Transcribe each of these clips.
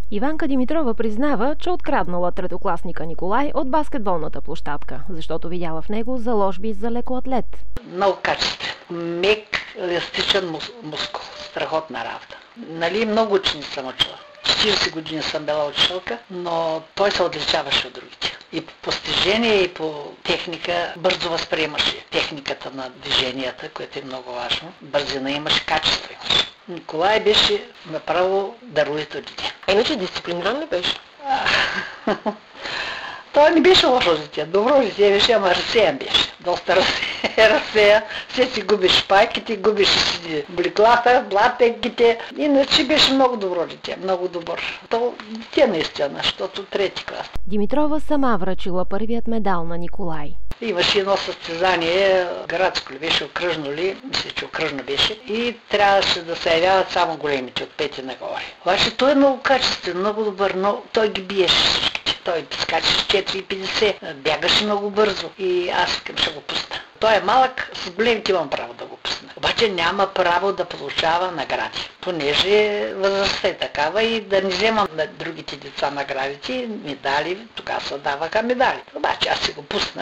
Иванка Димитрова признава, че откраднала третокласника Николай от баскетболната площадка, защото видяла в него заложби за лекоатлет. Много качествен, мек, еластичен мускул, страхотна работа. Нали, много учени съм учила. 40 години съм била училка, но той се отличаваше от другите. И по постижение, и по техника бързо възприемаше техниката на движенията, което е много важно. Бързина имаше, качество имаше. Николай беше направо даровито дете. Иначе дисциплиниран ли беше? Той не беше лошо дете, добро дете беше, ама разсеян беше. Доста разсеян. Все си губиш шпайките, губиш си облеклата, блатенките. Иначе беше много добро дете, много добър. То дете наистина, защото трети клас. Димитрова сама връчила първият медал на Николай. Имаше едно състезание, градско ли беше, окръжно ли, мисля, че окръжно беше, и трябваше да се явяват само големите от пети нагоре. Обаче той е много качествен, много добър, но той ги биеше всичките. Той скачаше 4,50, бягаше много бързо и аз искам ще го пусна. Той е малък, с големите имам право да го пусна. Обаче няма право да получава награди, понеже възрастта е такава и да не вземам на другите деца наградите, медали, тогава се даваха медали. Обаче аз си го пуснах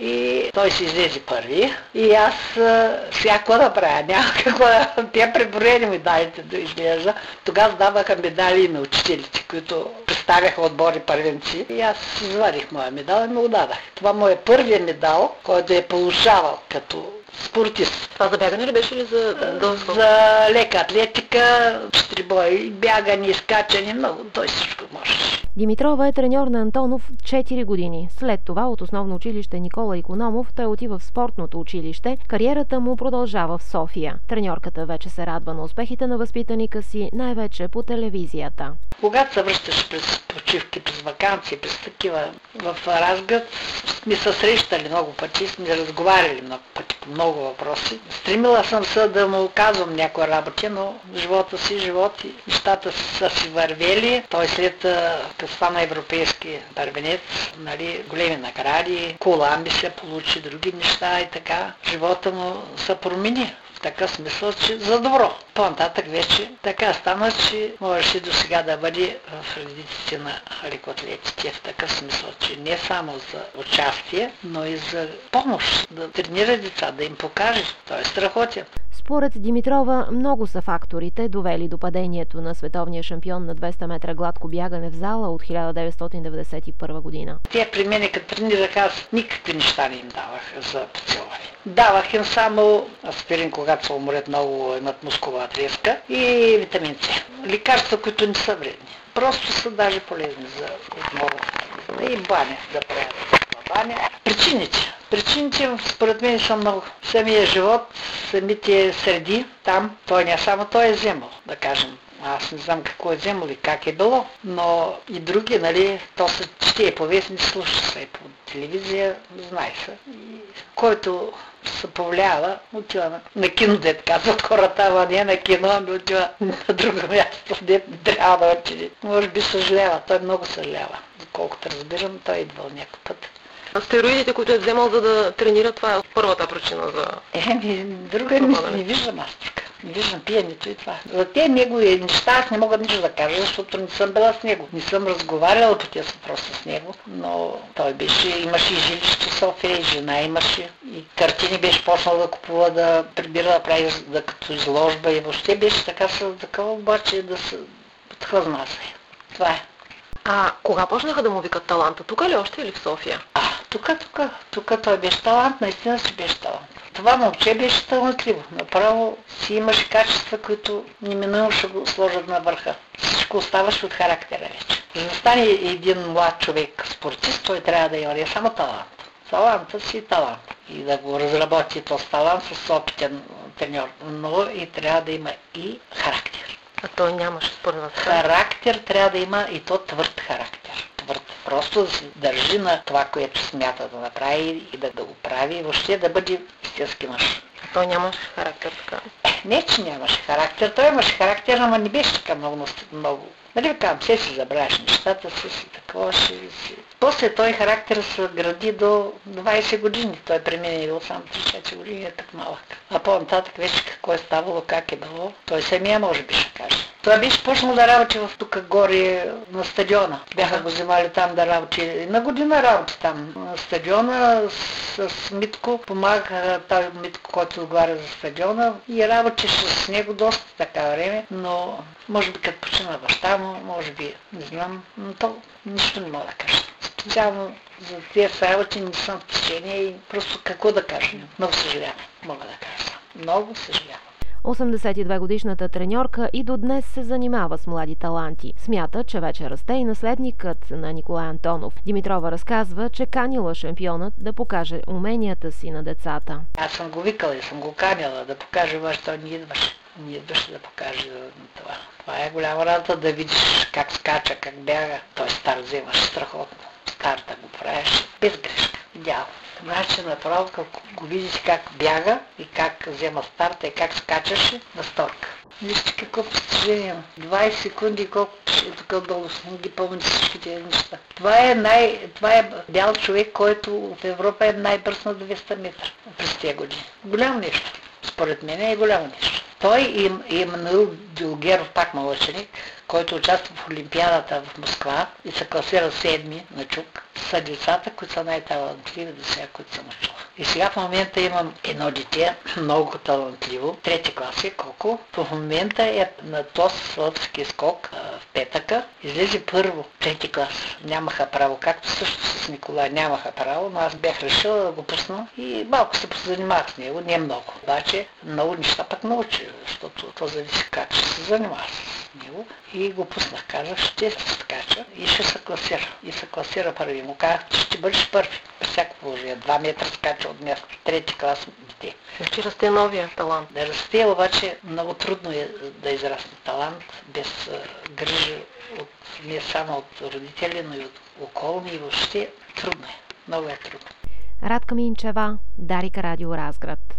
и той се излезе първи и аз сега какво да правя, няма какво да... Те преброени медалите да изглежда. Тогава даваха медали и на учителите, които представяха отбори първенци и аз извадих моя медал и му го дадах. Това му е първият медал, който е получавал като спортист. Това за бягане ли беше ли за дълго? За лека атлетика, четирибой, бягане, скачане, много, той всичко можеше. Димитрова е треньор на Антонов 4 години. След това от основно училище Никола Икономов той отива в спортното училище. Кариерата му продължава в София. Треньорката вече се радва на успехите на възпитаника си, най-вече по телевизията. Когато се връщаш през почивки, през ваканции, през такива в Разград, сме се срещали много пъти, сме разговаряли много пъти по много въпроси. Стремила съм се да му казвам някои работи, но живота си живот и нещата са си вървели. Той след като стана европейски първенец, нали, големи награди, кола се получи, други неща и така. Живота му се промени. В такъв смисъл, че за добро. По-нататък вече така стана, че можеше до сега да бъде в редиците на лекоатлетите. В такъв смисъл, че не само за участие, но и за помощ. Да тренира деца, да им покаже. Той е страхотен. Според Димитрова много са факторите, довели до падението на световния шампион на 200 метра гладко бягане в зала от 1991 година. Те при мен, като тренирах, аз никакви неща не им давах за подсилване. Давах им само аспирин, когато се уморят много, имат мускулова треска, и витамин С. Лекарства, които не са вредни. Просто са даже полезни за отново. И баня да правят. Баня. Причините според мен са много. Самия живот, самите среди, там, той не само той е вземал, да кажем. Аз не знам какво е вземал и как е било, но и други, нали, то се чете и по вестници, слуша се и по телевизия, знае се. И който се повлиява, отива на кино, дет казват хората, ама не на кино, ами отива на друго място, дет трябва да отиде. Може би съжалява, той много съжалява. Доколкото разбирам, той е идвал някой път. Стероидите, които е вземал за да тренира, това е първата причина за... Друга не виждам аз тук. Не виждам пиенето и това. За тези негови неща аз не мога нищо да кажа, защото не съм била с него. Не съм разговаряла по тези въпроси с него, но той беше, имаше и жилище в София, и жена имаше, и картини беше почнал да купува, да прибира, да прави да, като изложба и въобще беше така с такова, обаче да се подхлъзна се. Това е. А кога почнаха да му викат таланта? Тук ли още или в София? Тук той беше талант, наистина си беше талант. Това момче беше талантливо. Направо си имаше качества, които неминуемо ще го сложат на върха. Всичко оставаше от характера вече. За да стане един млад човек спортист, той трябва да има не само талант. Талантът си талант. И да го разработи този талант с опитен треньор. Но и трябва да има и характер. А той нямаше според вас. Характер трябва да има, и то твърд характер. Просто да се държи на това, което смята да направи и да го прави, и въобще да бъде истински мъж. А той нямаше характер така? Не, че нямаше характер. Той имаше характер, ама не беше така много. Нали казвам, все си забравяш нещата, си такова, ще си. После той характер се гради до 20 години. Той при мен е бил само 3-4 години, е так малък. А по-нататък вече какво е ставало, как е било, той самия може би ще каже. Той беше почнал да работи в тук горе на стадиона. Бяха го вземали там да работи. На година работи там на стадиона с Митко. Помагаха този Митко, който отговаря за стадиона и работеше с него доста така време, но може би като почина баща му, може би, не знам, но то нищо не мога да кажа. Специално за тези работи не съм в течение и просто какво да кажа. Много съжалявам, мога да кажа. Много съжалявам. 82-годишната треньорка и до днес се занимава с млади таланти. Смята, че вече расте и наследникът на Николай Антонов. Димитрова разказва, че канила шампионът да покаже уменията си на децата. Аз съм го викала и съм го канила да покаже, обаче той не идваше. Не идваше да покаже това. Това е голяма работа да видиш как скача, как бяга. Той стар вземаше страхотно. Стар да го правиш без грешка. Идеално. Значи направо, като го видиш как бяга и как взема старта и как скачаше на сторка. Вижте какво постижение. 20 секунди, колко е тук долу, ги помните всички тези неща. Това е бял човек, който в Европа е най-бърз на 200 метра през тези години. Голямо нещо. Според мен е голямо нещо. Той и Емануил Дюлгеров, пак младшеник, който участва в Олимпиадата в Москва и се класира 7 на чук, са децата, които са най-талантливи до сега, които съм учила. И сега в момента имам едно дете, много талантливо, 3 класи, колко. В момента е на този лъпски скок в петъка. Излезе първо, 3 клас. Нямаха право, както също с Николай нямаха право, но аз бях решила да го пусна и малко се позанимах с него, не много. Обаче много неща пък научи, защото то зависи как ще се занимава с него. И го пуснах, казах, ще се скача и ще се класира. И се класира първи. Му казах, че ще бъдеш първи. При всяко положение. 2 метра скача от място. 3 клас дете. Ще расте новия талант. Да расте, обаче много трудно е да израсне талант без грижи не само от родители, но и от околни и въобще трудно е. Много е трудно. Радка Минчева, Дарик Радио Разград.